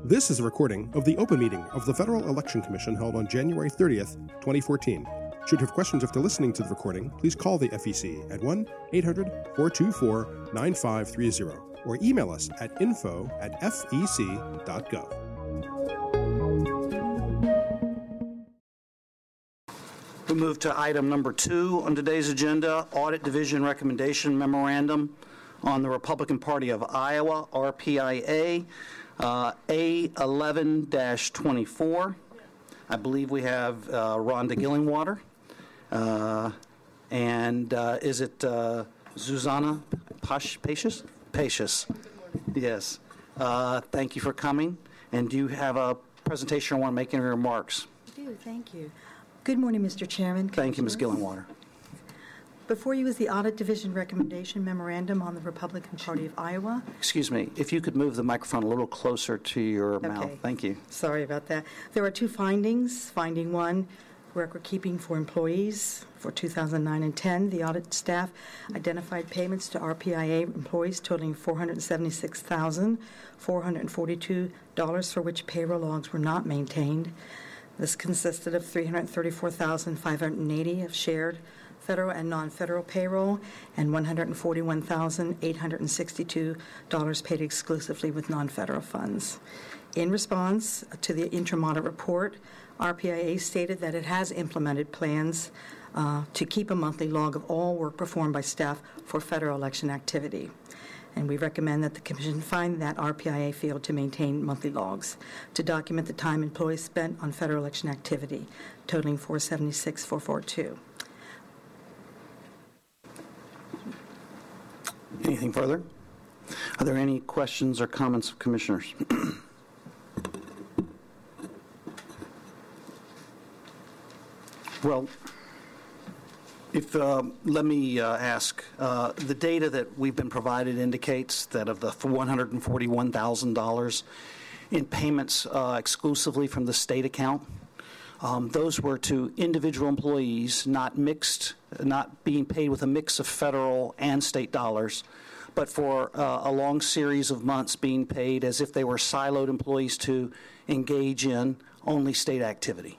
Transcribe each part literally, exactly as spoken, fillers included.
This is a recording of the open meeting of the Federal Election Commission held on January thirtieth, twenty fourteen. Should you have questions after listening to the recording, please call the F E C at one eight hundred four two four nine five three zero or email us at info at f e c dot gov. We move to item number two on today's agenda, Audit Division Recommendation Memorandum on the Republican Party of Iowa, R P I A, uh, A eleven dash twenty-four. I believe we have uh, Rhonda Gillingwater. Uh, and uh, is it uh, Zuzana Pacious? Pacious. Yes. Uh, thank you for coming. And do you have a presentation or want to make any remarks? I do. Thank you. Good morning, Mister Chairman. Thank you, Miz Gillingwater. Before you is the Audit Division Recommendation Memorandum on the Republican Party of Iowa. Excuse me, if you could move the microphone a little closer to your Okay. mouth. Thank you. Sorry about that. There are two findings. Finding one, record keeping for employees for two thousand nine and ten. The audit staff identified payments to R P I A employees totaling four hundred seventy-six thousand four hundred forty-two dollars for which payroll logs were not maintained. This consisted of three hundred thirty-four thousand five hundred eighty dollars of shared federal and non-federal payroll and one hundred forty-one thousand eight hundred sixty-two dollars paid exclusively with non-federal funds. In response to the interim audit report, R P I A stated that it has implemented plans uh, to keep a monthly log of all work performed by staff for federal election activity. And we recommend that the Commission find that R P I A failed to maintain monthly logs to document the time employees spent on federal election activity, totaling four hundred seventy-six thousand four hundred forty-two. Anything further? Are there any questions or comments of commissioners? Well, if uh, let me uh, ask, uh, the data that we've been provided indicates that of the one hundred forty-one thousand dollars in payments uh, exclusively from the state account, um, those were to individual employees, not mixed, not being paid with a mix of federal and state dollars, but for uh, a long series of months being paid as if they were siloed employees to engage in only state activity.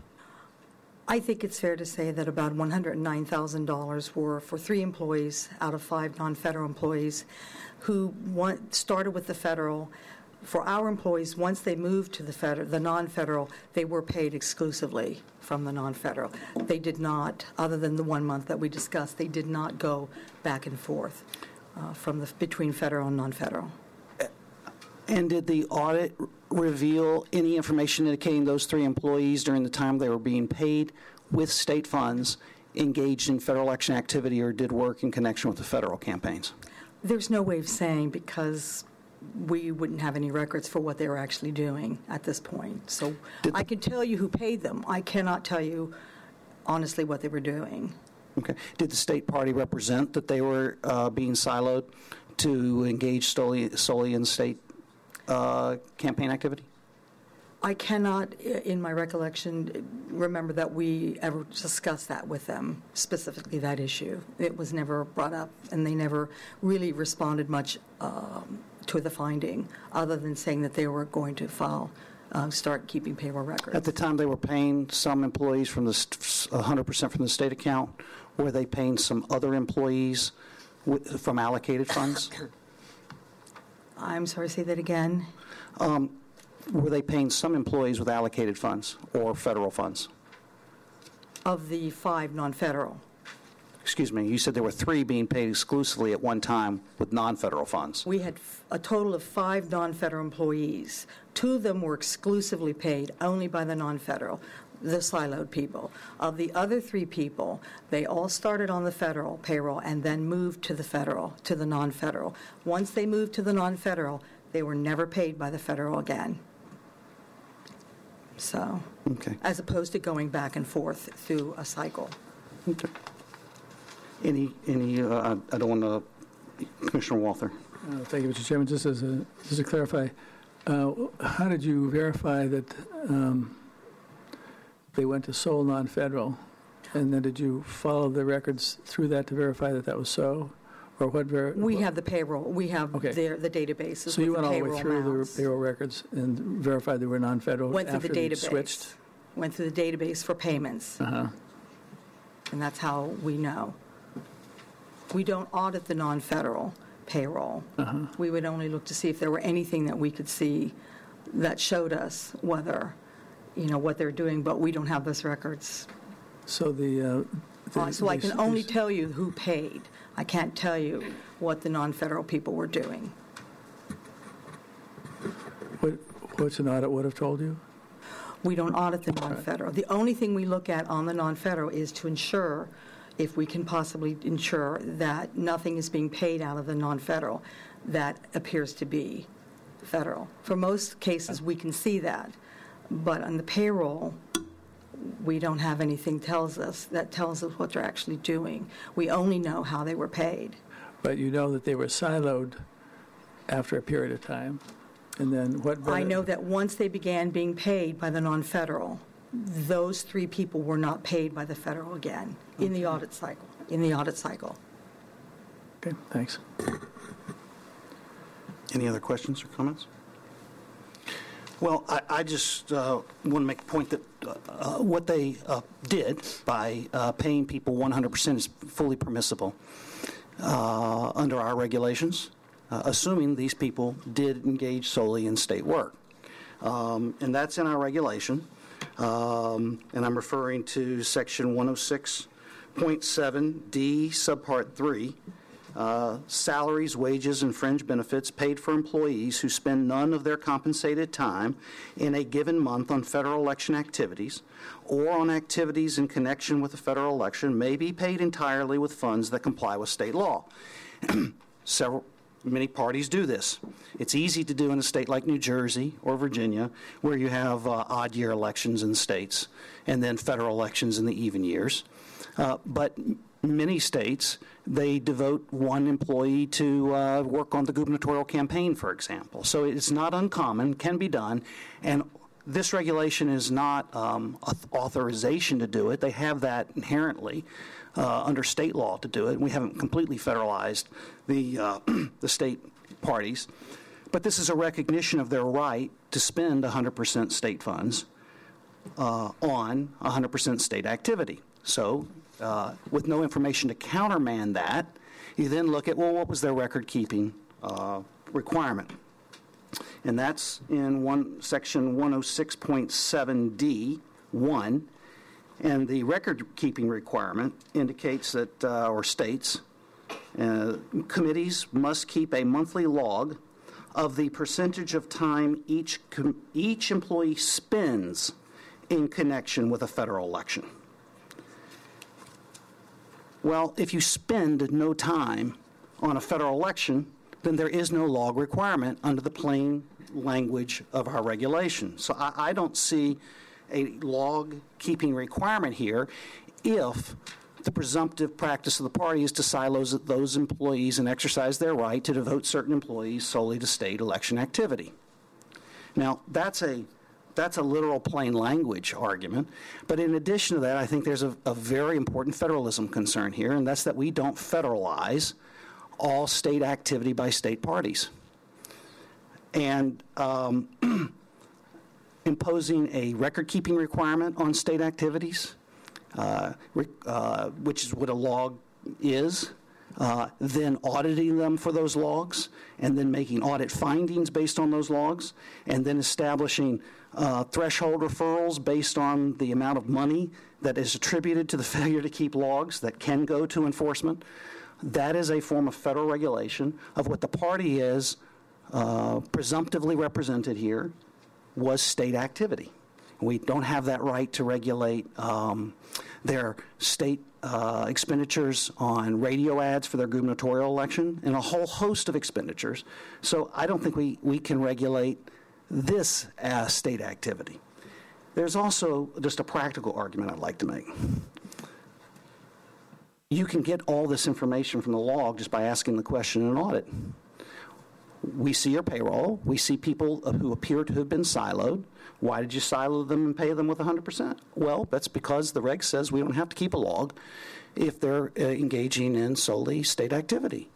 I think it's fair to say that about one hundred nine thousand dollars were for three employees out of five non-federal employees who want, started with the federal. For our employees, once they moved to the federal, the non-federal, they were paid exclusively from the non-federal. They did not, other than the one month that we discussed, they did not go back and forth uh, from the between federal and non-federal. And did the audit reveal any information indicating those three employees during the time they were being paid with state funds engaged in federal election activity or did work in connection with the federal campaigns? There's no way of saying because we wouldn't have any records for what they were actually doing at this point. So did I can tell you who paid them. I cannot tell you honestly what they were doing. Okay. Did the state party represent that they were uh, being siloed to engage solely, solely in state Uh, campaign activity? I cannot, in my recollection, remember that we ever discussed that with them, specifically that issue. It was never brought up, and they never really responded much um, to the finding, other than saying that they were going to file, uh, start keeping payroll records. At the time they were paying some employees from the st- one hundred percent from the state account, were they paying some other employees w- from allocated funds? I'm sorry, say that again. Um, were they paying some employees with allocated funds or federal funds? Of the five non-federal. Excuse me, you said there were three being paid exclusively at one time with non-federal funds. We had f- a total of five non-federal employees. Two of them were exclusively paid only by the non-federal, the siloed people. Of the other three people, they all started on the federal payroll and then moved to the federal, to the non-federal. Once they moved to the non-federal, they were never paid by the federal again. So, okay. As opposed to going back and forth through a cycle. Okay. Any, any, uh, I don't want to, Commissioner Walther. Uh, thank you, Mister Chairman. Just as a, just to clarify, uh, how did you verify that um, they went to sole non-federal, and then did you follow the records through that to verify that that was so, Or what? Ver- We have the payroll, we have Okay. their, the databases So you with went the all the way payroll through the amounts. payroll records and verified they were non-federal Went through after the they database. switched? Went through the database for payments, Uh-huh. and that's how we know. We don't audit the non-federal payroll. Uh-huh. We would only look to see if there were anything that we could see that showed us whether, you know, what they're doing, but we don't have those records. So the... Uh, the Uh, So I they- can only they- tell you who paid. I can't tell you what the non-federal people were doing. What, what's an audit would have told you? We don't audit the non-federal. The only thing we look at on the non-federal is to ensure, if we can possibly ensure, that nothing is being paid out of the non-federal that appears to be federal. For most cases, we can see that, but on the payroll, we don't have anything tells us that tells us what they're actually doing. We only know how they were paid. But you know that they were siloed after a period of time. And then what... I know that once they began being paid by the non-federal, those three people were not paid by the federal again in the audit cycle, in the audit cycle. Okay, thanks. Any other questions or comments? Well, I, I just uh, want to make a point that uh, what they uh, did by uh, paying people one hundred percent is fully permissible uh, under our regulations, uh, assuming these people did engage solely in state work. Um, and that's in our regulation. Um, and I'm referring to Section one oh six point seven D, Subpart three. Uh, salaries, wages, and fringe benefits paid for employees who spend none of their compensated time in a given month on federal election activities or on activities in connection with the federal election may be paid entirely with funds that comply with state law. Several, many parties do this. It's easy to do in a state like New Jersey or Virginia, where you have uh, odd year elections in the states and then federal elections in the even years. Uh, but many states, they devote one employee to uh, work on the gubernatorial campaign, for example. So it's not uncommon, can be done, and this regulation is not um, authorization to do it. They have that inherently uh, under state law to do it. We haven't completely federalized the, uh, the state parties, but this is a recognition of their right to spend one hundred percent state funds uh, on one hundred percent state activity. So Uh, with no information to countermand that, you then look at, well, what was their record-keeping uh, requirement? And that's in one, Section one oh six point seven D one, and the record-keeping requirement indicates that, uh, or states, uh, committees must keep a monthly log of the percentage of time each, com- each employee spends in connection with a federal election. Well, if you spend no time on a federal election, then there is no log requirement under the plain language of our regulation. So I, I don't see a log-keeping requirement here if the presumptive practice of the party is to silo those employees and exercise their right to devote certain employees solely to state election activity. Now, that's a That's a literal plain language argument. But in addition to that, I think there's a, a very important federalism concern here, and that's that we don't federalize all state activity by state parties. And um, imposing a record-keeping requirement on state activities, uh, uh, which is what a log is, Uh, then auditing them for those logs, and then making audit findings based on those logs, and then establishing uh, threshold referrals based on the amount of money that is attributed to the failure to keep logs that can go to enforcement. That is a form of federal regulation of what the party is uh, presumptively represented here was state activity. We don't have that right to regulate um, their state uh, expenditures on radio ads for their gubernatorial election and a whole host of expenditures. So I don't think we, we can regulate this as state activity. There's also just a practical argument I'd like to make. You can get all this information from the log just by asking the question in an audit. We see your payroll. We see people who appear to have been siloed. Why did you silo them and pay them with one hundred percent? Well, that's because the reg says we don't have to keep a log if they're uh, engaging in solely state activity.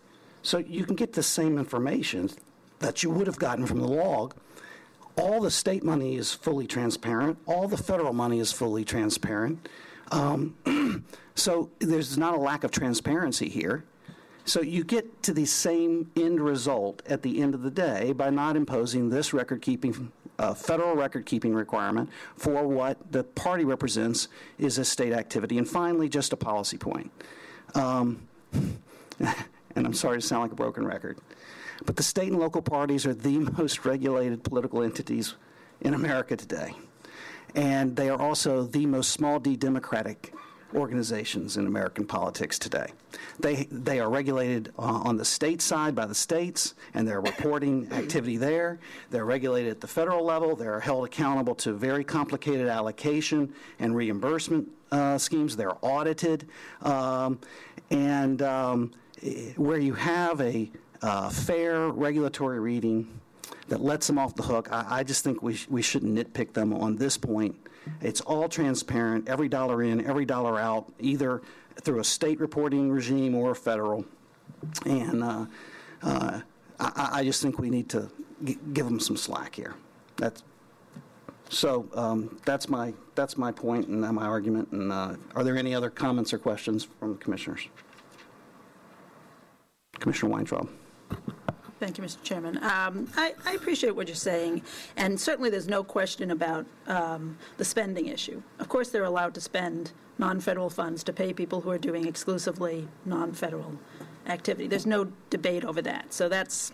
So you can get the same information that you would have gotten from the log. All the state money is fully transparent. All the federal money is fully transparent. Um, so there's not a lack of transparency here. So you get to the same end result at the end of the day by not imposing this record-keeping, uh, federal record-keeping requirement for what the party represents is a state activity. And finally, just a policy point. Um, and I'm sorry to sound like a broken record, but the state and local parties are the most regulated political entities in America today. And they are also the most small d democratic organizations in American politics today. They they are regulated uh, on the state side by the states, and they're reporting activity there. They're regulated at the federal level. They're held accountable to very complicated allocation and reimbursement uh, schemes. They're audited. Um, and um, where you have a uh, fair regulatory reading that lets them off the hook, I, I just think we, sh we shouldn't nitpick them on this point. It's all transparent, every dollar in, every dollar out, either through a state reporting regime or federal. And uh, uh, I, I just think we need to g give them some slack here. That's, so um, that's my that's my point and my argument. And uh, are there any other comments or questions from the commissioners? Commissioner Weintraub. Thank you, Mister Chairman. Um, I, I appreciate what you're saying, and certainly there's no question about um, the spending issue. Of course, they're allowed to spend non-federal funds to pay people who are doing exclusively non-federal activity. There's no debate over that. So that's,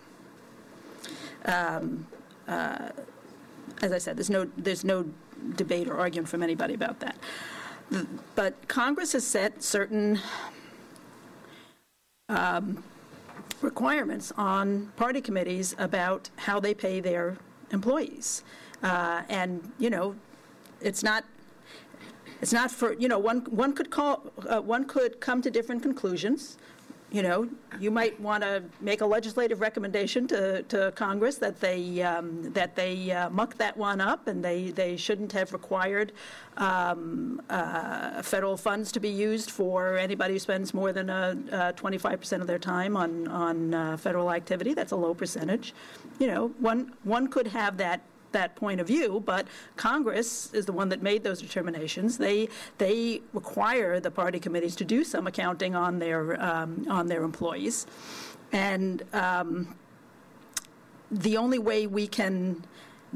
um, uh, as I said, there's no there's no debate or argument from anybody about that. But Congress has set certain Um, requirements on party committees about how they pay their employees, uh, and you know, it's not it's not for you know one one could call uh, one could come to different conclusions. You know, you might want to make a legislative recommendation to, to Congress that they um, that they uh, muck that one up, and they, they shouldn't have required um, uh, federal funds to be used for anybody who spends more than a twenty-five percent of their time on on uh, federal activity. That's a low percentage. You know, one one could have that. that point of view, but Congress is the one that made those determinations. They they require the party committees to do some accounting on their um, on their employees, and um, the only way we can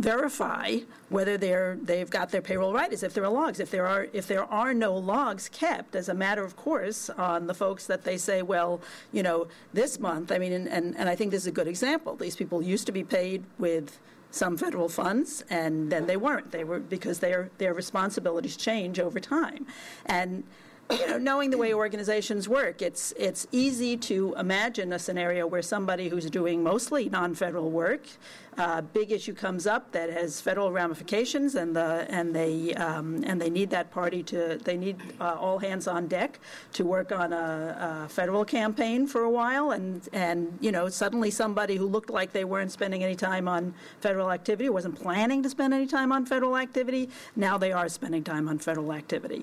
verify whether they're they've got their payroll right is if there are logs. If there are if there are no logs kept, as a matter of course, on the folks that they say, well, you know, this month. I mean, and and, and I think this is a good example. These people used to be paid with some federal funds, and then they weren't. They were because their their responsibilities change over time. And you know, knowing the way organizations work, it's it's easy to imagine a scenario where somebody who's doing mostly non-federal work, uh, big issue comes up that has federal ramifications, and the and they um, and they need that party to they need uh, all hands on deck to work on a, a federal campaign for a while, and and you know suddenly somebody who looked like they weren't spending any time on federal activity, wasn't planning to spend any time on federal activity, now they are spending time on federal activity.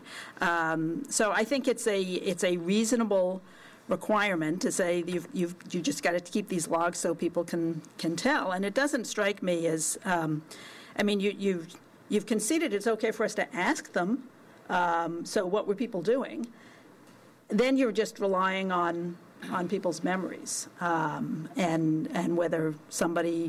Um, so I think it's a it's a reasonable requirement to say you've, you've you just got to keep these logs so people can can tell. And it doesn't strike me as, um, I mean, you, you've you've conceded it's okay for us to ask them. Um, so what were people doing? Then you're just relying on on people's memories um, and and whether somebody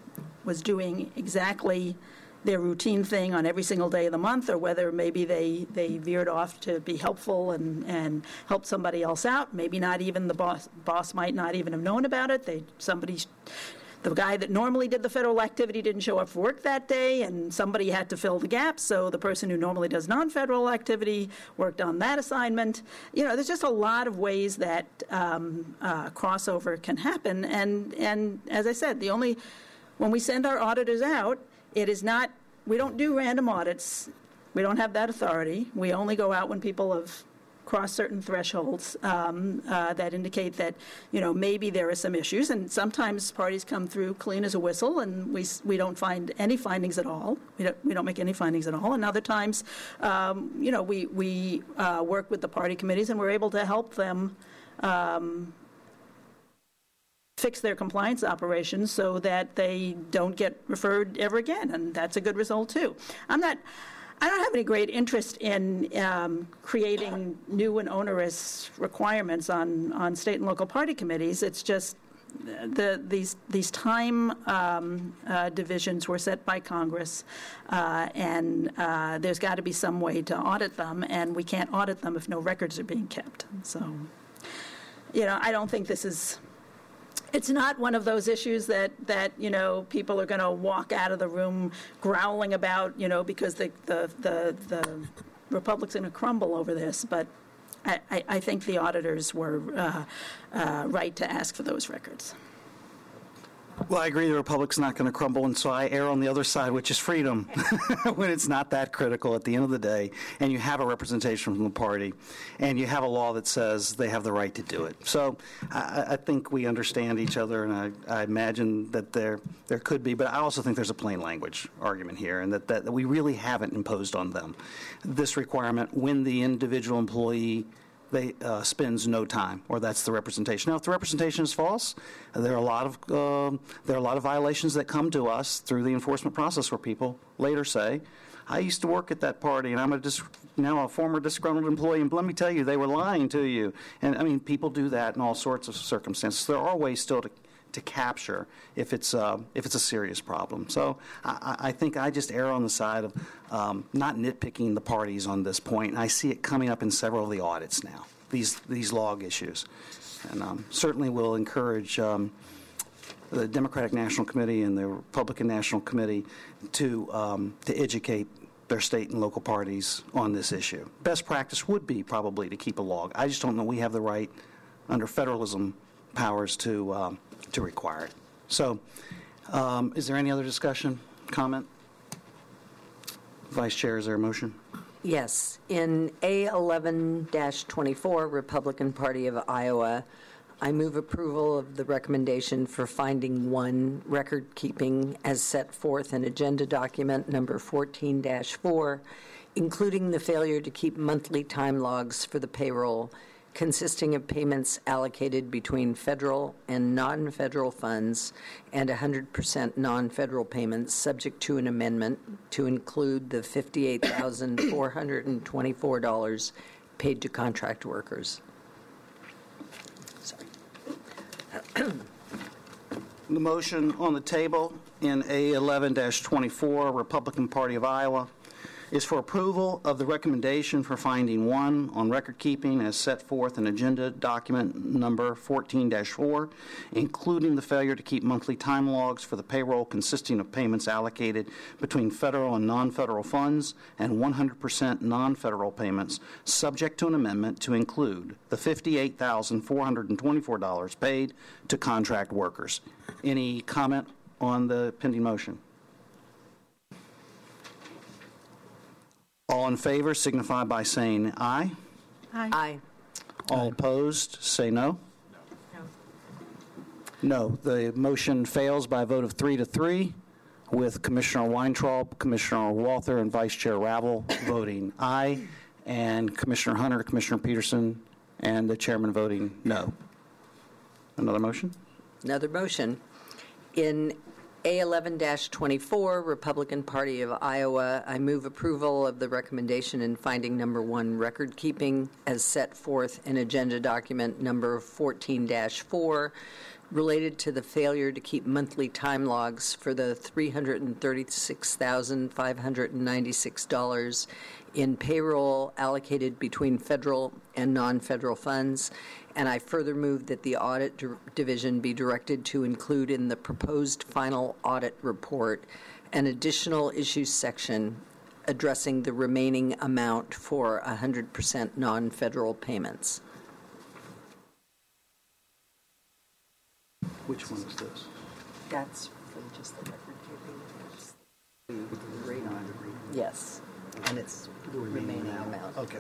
was doing exactly their routine thing on every single day of the month, or whether maybe they, they veered off to be helpful and, and help somebody else out. Maybe not even the boss boss might not even have known about it. They somebody, the guy that normally did the federal activity didn't show up for work that day, and somebody had to fill the gaps. So the person who normally does non-federal activity worked on that assignment. You know, there's just a lot of ways that um, uh, crossover can happen. And and as I said, the only when we send our auditors out, it is not, we don't do random audits. We don't have that authority. We only go out when people have crossed certain thresholds um, uh, that indicate that, you know, maybe there are some issues. And sometimes parties come through clean as a whistle, and we we don't find any findings at all. We don't, we don't make any findings at all. And other times, um, you know, we, we uh, work with the party committees, and we're able to help them um, fix their compliance operations so that they don't get referred ever again, and that's a good result too. I'm not, I don't have any great interest in um, creating new and onerous requirements on, on state and local party committees. It's just the these these time um, uh, divisions were set by Congress, uh, and uh, there's got to be some way to audit them, and we can't audit them if no records are being kept. So, you know, I don't think this is. It's not one of those issues that, that you know, people are going to walk out of the room growling about, you know, because the the the, the Republic's going to crumble over this. But I, I, I think the auditors were uh, uh, right to ask for those records. Well, I agree the Republic's not going to crumble, and so I err on the other side, which is freedom, when it's not that critical at the end of the day, and you have a representation from the party, and you have a law that says they have the right to do it. So I, I think we understand each other, and I, I imagine that there there could be, but I also think there's a plain language argument here, and that, that, that we really haven't imposed on them this requirement when the individual employee they uh, spends no time, or that's the representation. Now, if the representation is false, there are a lot of uh, there are a lot of violations that come to us through the enforcement process where people later say, "I used to work at that party, and I'm a dis- now a former disgruntled employee, and let me tell you, they were lying to you." And I mean, people do that in all sorts of circumstances. There are ways still to to capture if it's uh, if it's a serious problem. So I, I think I just err on the side of um, not nitpicking the parties on this point. And I see it coming up in several of the audits now, these these log issues, and um, certainly will encourage um, the Democratic National Committee and the Republican National Committee to um, to educate their state and local parties on this issue. Best practice would be probably to keep a log. I just don't know we have the right under federalism powers to um, to require it. So um, is there any other discussion, comment? Vice Chair, is there a motion? Yes. In A eleven dash twenty-four, Republican Party of Iowa, I move approval of the recommendation for finding one, record keeping as set forth in agenda document number fourteen dash four, including the failure to keep monthly time logs for the payroll consisting of payments allocated between federal and non-federal funds and one hundred percent non-federal payments subject to an amendment to include the fifty-eight thousand four hundred twenty-four dollars paid to contract workers. Sorry. The motion on the table in A eleven dash twenty-four, Republican Party of Iowa, is for approval of the recommendation for finding one on record keeping as set forth in agenda document number fourteen dash four, including the failure to keep monthly time logs for the payroll consisting of payments allocated between federal and non-federal funds and one hundred percent non-federal payments, subject to an amendment to include the fifty-eight thousand four hundred twenty-four dollars paid to contract workers. Any comment on the pending motion? All in favor signify by saying aye. Aye. Aye. All opposed say no. No. No. The motion fails by a vote of three to three, with Commissioner Weintraub, Commissioner Walther, and Vice Chair Ravel voting aye, and Commissioner Hunter, Commissioner Peterson, and the chairman voting no. Another motion? Another motion. In A eleven dash twenty-four, Republican Party of Iowa, I move approval of the recommendation in finding number one, record keeping, as set forth in agenda document number fourteen dash four, related to the failure to keep monthly time logs for the three hundred thirty-six thousand five hundred ninety-six dollars in payroll allocated between federal and non-federal funds. And I further move that the audit d- division be directed to include in the proposed final audit report an additional issues section addressing the remaining amount for one hundred percent non-federal payments. Which one is this? That's for just the record keeping. Yes, and it's the remaining amount. Okay.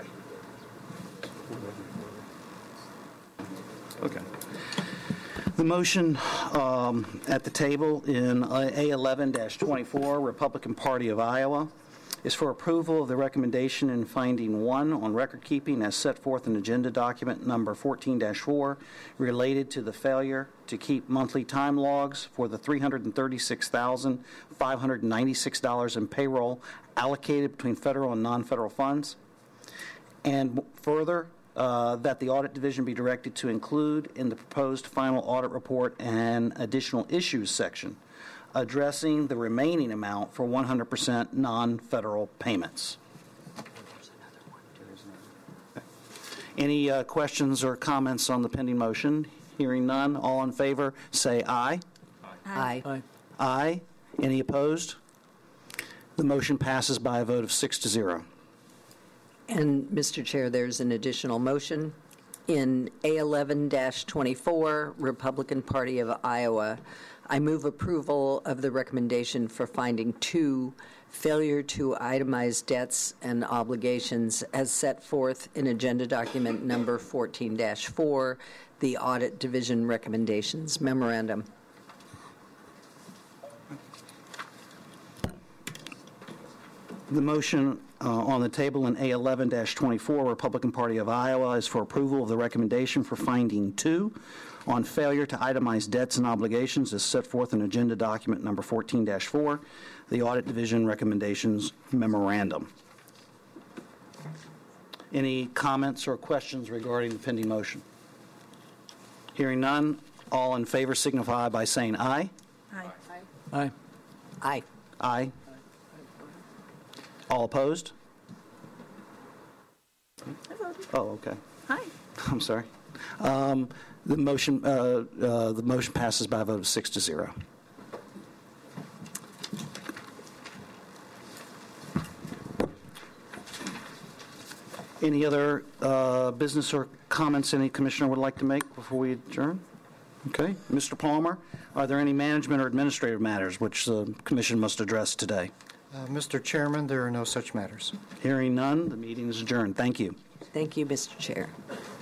Okay. The motion um, at the table in A eleven dash twenty-four, Republican Party of Iowa, is for approval of the recommendation in finding one on record keeping as set forth in agenda document number fourteen dash four related to the failure to keep monthly time logs for the three hundred thirty-six thousand five hundred ninety-six dollars in payroll allocated between federal and non-federal funds. And further, uh, that the audit division be directed to include in the proposed final audit report an additional issues section addressing the remaining amount for one hundred percent non-federal payments. Any uh, questions or comments on the pending motion? Hearing none, all in favor say aye. Aye. Aye. Aye. Any opposed? The motion passes by a vote of six to zero. And, Mister Chair, there's an additional motion. In A eleven dash twenty-four, Republican Party of Iowa, I move approval of the recommendation for finding two, failure to itemize debts and obligations as set forth in agenda document number fourteen dash four, the Audit Division Recommendations Memorandum. The motion uh, on the table in A eleven dash twenty-four, Republican Party of Iowa, is for approval of the recommendation for finding two on failure to itemize debts and obligations as set forth in agenda document number fourteen dash four, the Audit Division Recommendations Memorandum. Any comments or questions regarding the pending motion? Hearing none, all in favor signify by saying aye. Aye. Aye. Aye. Aye. All opposed? Oh, okay. Aye. I'm sorry. Um, the motion, uh, uh, the motion passes by a vote of six to zero. Any other uh, business or comments any commissioner would like to make before we adjourn? Okay, Mister Palmer, are there any management or administrative matters which the commission must address today? Uh, Mister Chairman, there are no such matters. Hearing none, the meeting is adjourned. Thank you. Thank you, Mister Chair.